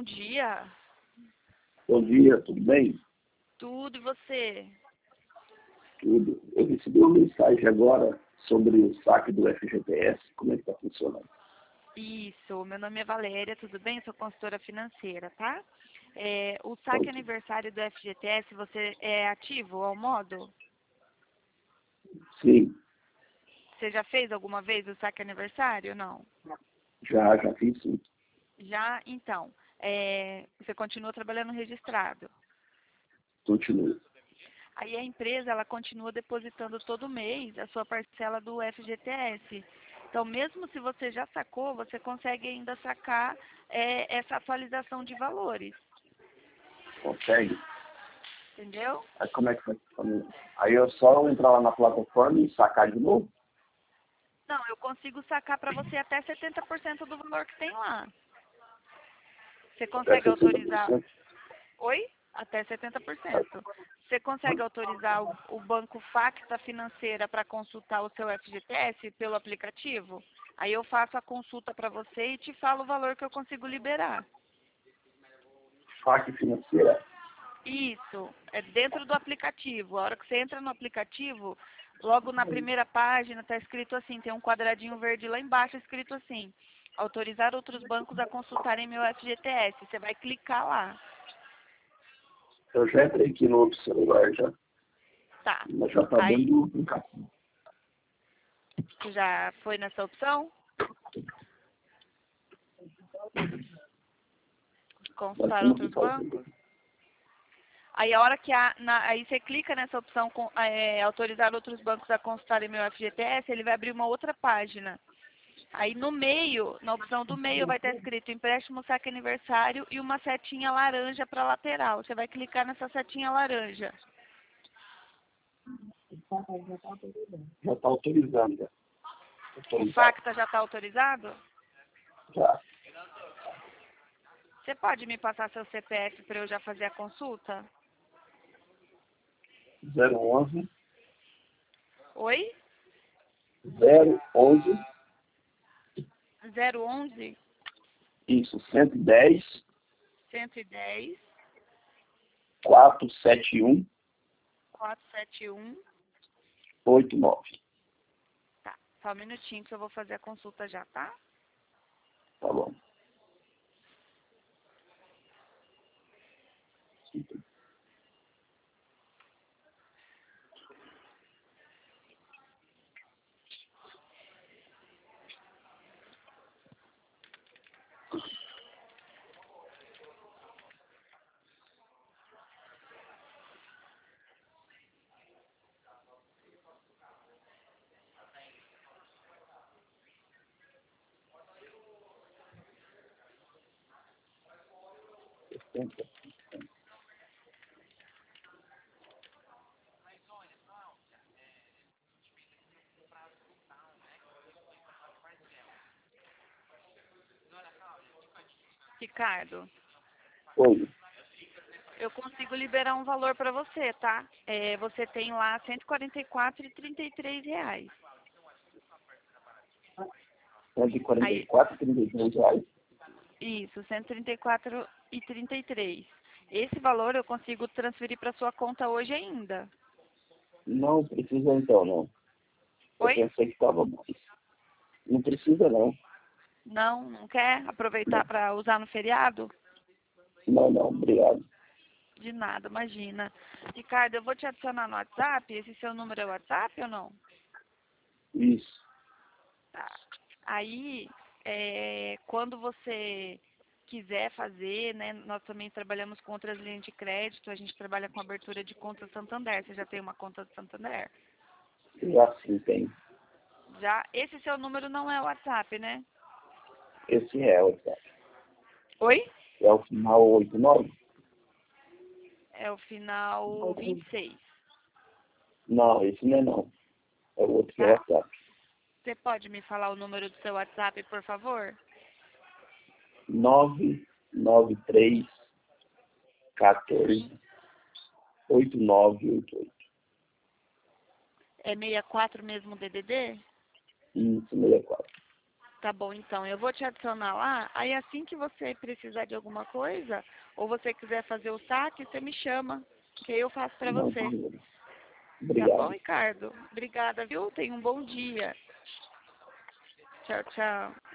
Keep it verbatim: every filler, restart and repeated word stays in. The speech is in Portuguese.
dia. Bom dia, tudo bem? Tudo, e você? Tudo. Eu recebi uma mensagem agora sobre o saque do F G T S. Como é que está funcionando? Isso, meu nome é Valéria, tudo bem? Sou consultora financeira, tá? É, o saque aniversário do F G T S, você é ativo ao modo? Sim, Você já fez alguma vez o saque aniversário? Não. já, já fiz sim. Já? Então, é, você continua trabalhando registrado. Continuo. Aí a empresa, ela continua depositando todo mês a sua parcela do F G T S. Então, mesmo se você já sacou, você consegue ainda sacar é, essa atualização de valores. Consegue? Entendeu? Aí como é que vai funcionar? Aí eu só entrar lá na plataforma e sacar de novo? Não, eu consigo sacar para você até setenta por cento do valor que tem lá. Você Até consegue sessenta por autorizar... cento. Oi? Até setenta por cento. Você consegue autorizar o, o banco Facta Financeira para consultar o seu F G T S pelo aplicativo? Aí eu faço a consulta para você e te falo o valor que eu consigo liberar. F A Q financeira? Isso, é dentro do aplicativo. A hora que você entra no aplicativo, logo na primeira página está escrito assim, tem um quadradinho verde lá embaixo escrito assim, autorizar outros bancos a consultarem meu F G T S. Você vai clicar lá. Eu já entrei aqui no outro celular já. Tá. Mas já está Aí, dentro do aplicativo. você já foi nessa opção? Mas Consultar como que outros faz? bancos? Aí a hora que a, na, aí você clica nessa opção com, é, autorizar outros bancos a consultarem meu F G T S, ele vai abrir uma outra página. Aí no meio, na opção do meio vai estar escrito empréstimo saque aniversário e uma setinha laranja para lateral. Você vai clicar nessa setinha laranja. Já está autorizando. Já. O Autorizado. Facta já está autorizado? Já. Você pode me passar seu C P F para eu já fazer a consulta? zero onze, Oi? zero onze, zero onze, isso, cento e dez, cento e dez, quatrocentos e setenta e um, quatrocentos e setenta e um. oitenta e nove. Tá, só um minutinho que eu vou fazer a consulta já, tá? Tá bom. Ricardo, Oi. eu consigo liberar um valor para você, tá? É, você tem lá cento e quarenta e quatro reais e trinta e três reais. cento e quarenta e Aí, quatro, trinta e três reais. isso, cento e trinta e quatro reais e trinta e três. Esse valor eu consigo transferir para sua conta hoje ainda. Não precisa então, não. Eu Oi? pensei que estava mais. Não precisa não. Não, não quer aproveitar Não, para usar no feriado? não, não, obrigado. De nada, imagina. Ricardo, eu vou te adicionar no WhatsApp. Esse seu número é WhatsApp ou não? Isso. Tá. Aí, é, quando você quiser fazer, né, nós também trabalhamos com outras linhas de crédito, a gente trabalha com abertura de conta Santander. Você já tem uma conta do Santander? Já sim tem. Já? Esse seu número não é o WhatsApp, né? Esse é o Oi? é o final oitenta e nove? É o final vinte e seis, Não, esse não é não. É o outro que é o tá? WhatsApp. Você pode me falar o número do seu WhatsApp, por favor? nove nove três, quatorze, oito nove oito oito. É sessenta e quatro mesmo D D D? Isso, sessenta e quatro. Tá bom, então. Eu vou te adicionar lá. Aí assim que você precisar de alguma coisa, ou você quiser fazer o saque, você me chama, que aí eu faço pra Não, você. beleza. Tá bom, Obrigado. Ricardo? Obrigada, viu? Tenha um bom dia. Tchau, tchau.